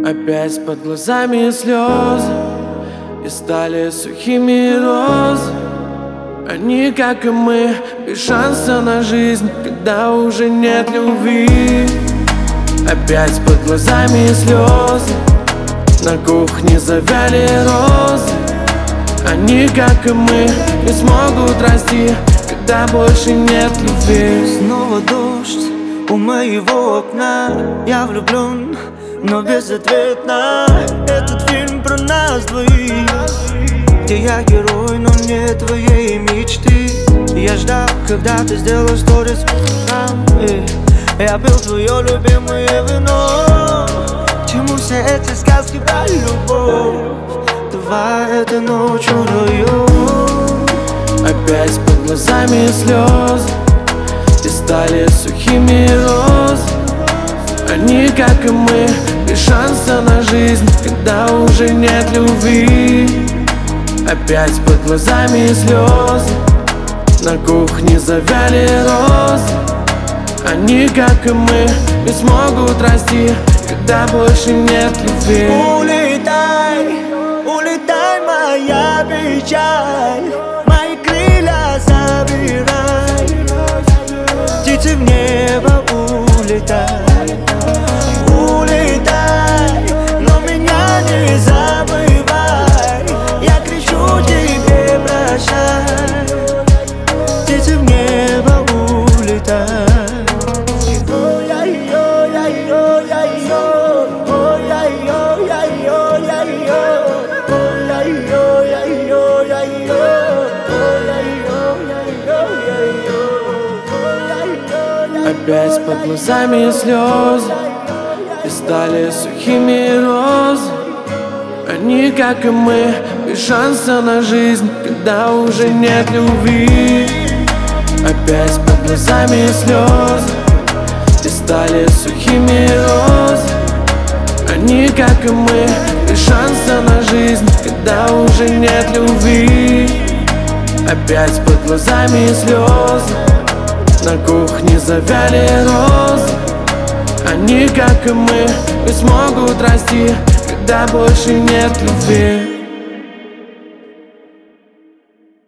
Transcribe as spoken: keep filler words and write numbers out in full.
Опять под глазами слезы, и стали сухими розы. Они, как и мы, без шанса на жизнь, когда уже нет любви. Опять под глазами слезы, на кухне завяли розы. Они, как и мы, не смогут расти, когда больше нет любви. Снова дождь у моего окна. Я влюблен, но безответно. Этот фильм про нас двоих, где я герой, но не твоей мечты. Я ждал, когда ты сделала сторис. Я пил твое любимое вино. К чему все эти сказки про любовь? Давай этой ночью вдвоем. Опять под глазами слезы, и стали сухими розы. Они, как и мы, без шанса на жизнь, когда уже нет любви. Опять под глазами слезы, на кухне завяли розы. Они, как и мы, не смогут расти, когда больше нет любви. Улетай, улетай, моя печаль. Мои крылья забирай, птицы в небо улетай. Улетай, но меня не забывай. Я кричу тебе прощай, птицы в небо улетай. Опять под глазами слезы, и стали сухими розы. Они, как и мы, без шанса на жизнь, когда уже нет любви. Опять под глазами слезы, и стали сухими розы. Они, как и мы, без шанса на жизнь, когда уже нет любви. Опять под глазами слезы, на кухне завяли розы. Они, как и мы, не смогут расти, когда больше нет любви.